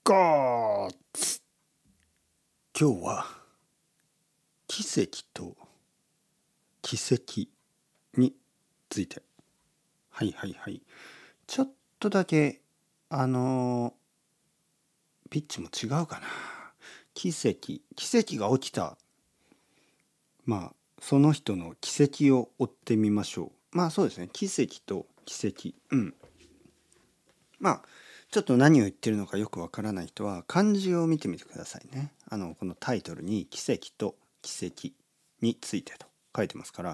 ゴーツ。今日は奇跡と奇跡について。はいはいはい。ちょっとだけピッチも違うかな。奇跡が起きた。まあその人の奇跡を追ってみましょう。まあそうですね。奇跡と奇跡。まあちょっと何を言ってるのかよくわからない人は漢字を見てみてくださいね。このタイトルに奇跡と奇跡についてと書いてますから、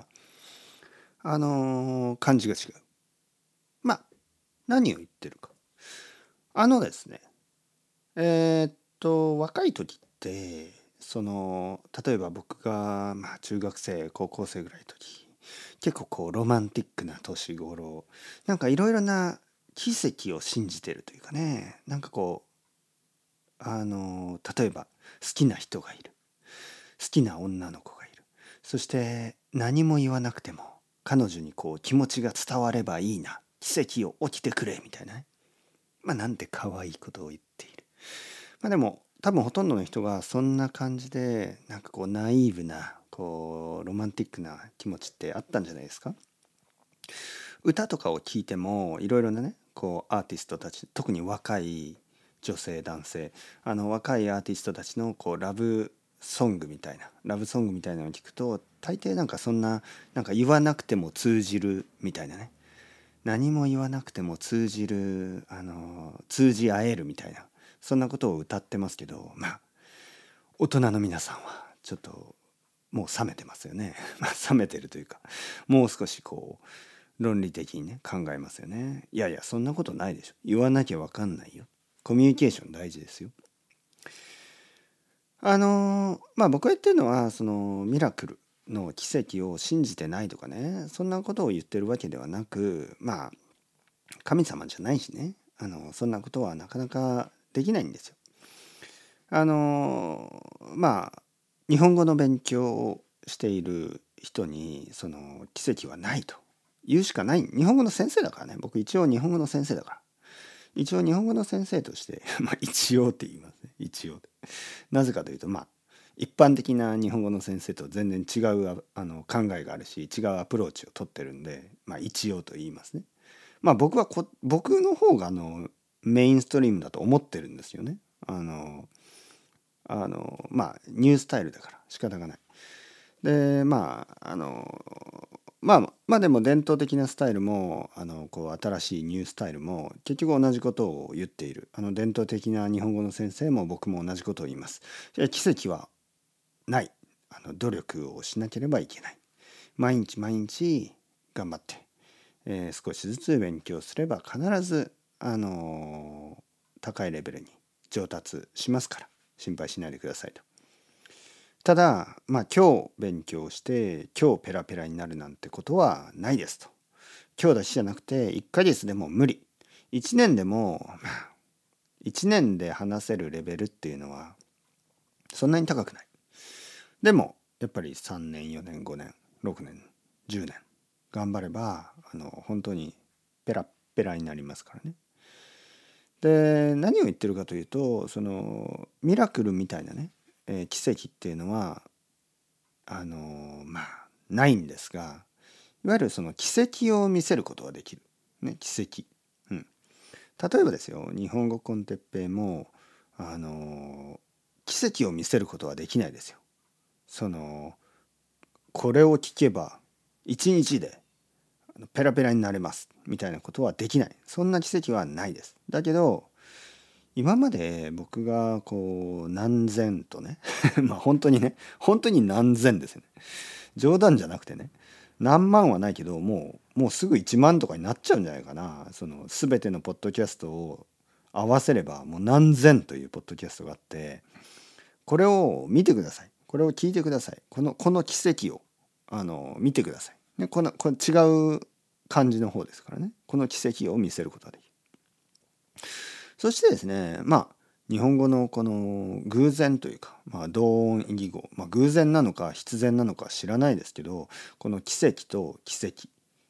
漢字が違う。まあ何を言ってるか。ですね。若い時って例えば僕が、中学生高校生ぐらいの時、結構こうロマンティックな年頃、なんかいろいろな奇跡を信じてるというかね、なんかこう例えば好きな人がいる、好きな女の子がいる、そして何も言わなくても彼女にこう気持ちが伝わればいいな、奇跡を起きてくれみたいなね、なんて可愛いことを言っている。でも多分ほとんどの人がそんな感じで、なんかこうナイーブなこうロマンティックな気持ちってあったんじゃないですか。歌とかを聴いてもいろいろなね、こうアーティストたち、特に若い女性男性、若いアーティストたちのこうラブソングみたいなのを聞くと、大抵なんかそんな、なんか言わなくても通じるみたいなね、何も言わなくても通じる、通じ合えるみたいな、そんなことを歌ってますけど、大人の皆さんはちょっともう冷めてますよね。冷めてるというか、もう少しこう論理的にね考えますよね。いやいや、そんなことないでしょ。言わなきゃわかんないよ。コミュニケーション大事ですよ。僕が言ってるのはそのミラクルの奇跡を信じてないとかね、そんなことを言ってるわけではなく、神様じゃないしね、そんなことはなかなかできないんですよ。あのまあ日本語の勉強をしている人にその奇跡はないと言うしかない。日本語の先生だからね。僕一応日本語の先生だから。一応日本語の先生として一応って言いますね。一応。なぜかというと、一般的な日本語の先生と全然違う考えがあるし、違うアプローチを取ってるんで、一応と言いますね。僕の方がメインストリームだと思ってるんですよね。ニュースタイルだから仕方がない。ででも伝統的なスタイルもこう新しいニュースタイルも結局同じことを言っている。伝統的な日本語の先生も僕も同じことを言います。奇跡はない。努力をしなければいけない。毎日毎日頑張って、少しずつ勉強すれば必ず高いレベルに上達しますから、心配しないでくださいと。ただ今日勉強して今日ペラペラになるなんてことはないですと。今日だけじゃなくて1ヶ月でも無理。1年でも1年で話せるレベルっていうのはそんなに高くない。でもやっぱり3年4年5年6年10年頑張れば本当にペラペラになりますからね。で何を言ってるかというと、そのミラクルみたいなね、奇跡っていうのはないんですが、いわゆるその奇跡を見せることができる、ね、奇跡、例えばですよ、日本語コンテッペイも奇跡を見せることはできないですよ。これを聞けば1日でペラペラになれますみたいなことはできない。そんな奇跡はないです。だけど今まで僕がこう何千とね本当にね、本当に何千ですよね。冗談じゃなくてね、何万はないけどもうすぐ1万とかになっちゃうんじゃないかな。その全てのポッドキャストを合わせればもう何千というポッドキャストがあって、これを見てください。これを聞いてください。この奇跡を見てください。ね、これ違う感じの方ですからね。この奇跡を見せることができる。そしてですね、日本語のこの偶然というか、同音異義語、偶然なのか必然なのか知らないですけど、この奇跡と奇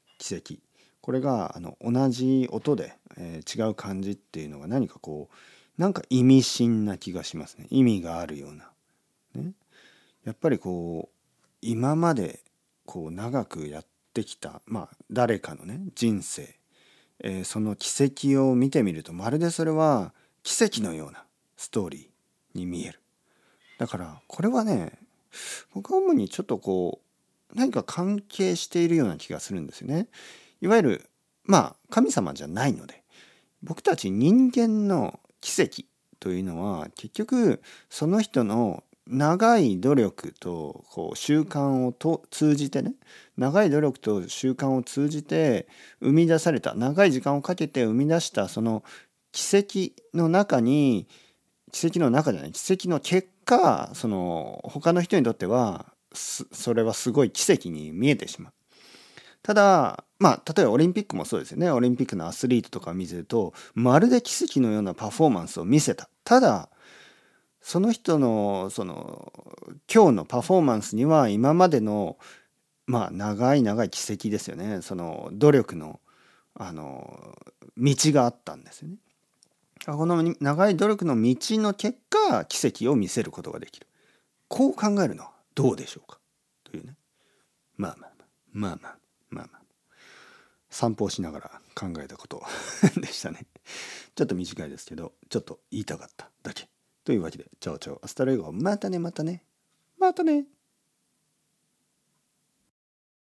跡、これが同じ音で、違う漢字っていうのが何かこうなんか意味深な気がしますね。意味があるような。ね、やっぱりこう今までこう長くやってきた、誰かのね人生、その軌跡を見てみると、まるでそれは奇跡のようなストーリーに見える。だからこれはね、僕は主にちょっとこう何か関係しているような気がするんですよね。いわゆる神様じゃないので、僕たち人間の奇跡というのは結局その人の長い努力とこう習慣を通じてね、長い努力と習慣を通じて生み出された、長い時間をかけて生み出したその奇跡の中に、奇跡の中じゃない、奇跡の結果、その他の人にとってはそれはすごい奇跡に見えてしまう。ただ例えばオリンピックもそうですよね。オリンピックのアスリートとか見てると、まるで奇跡のようなパフォーマンスを見せた。ただその人のその今日のパフォーマンスには今までの長い長い軌跡ですよね。その努力の道があったんですよね。この長い努力の道の結果、奇跡を見せることができる。こう考えるのはどうでしょうかというね。まあまあまあまあまあまあ散歩をしながら考えたことでしたね。ちょっと短いですけど、ちょっと言いたかっただけ。というわけで、チャオチャオ、アスタレゴ、またねまたねまたね。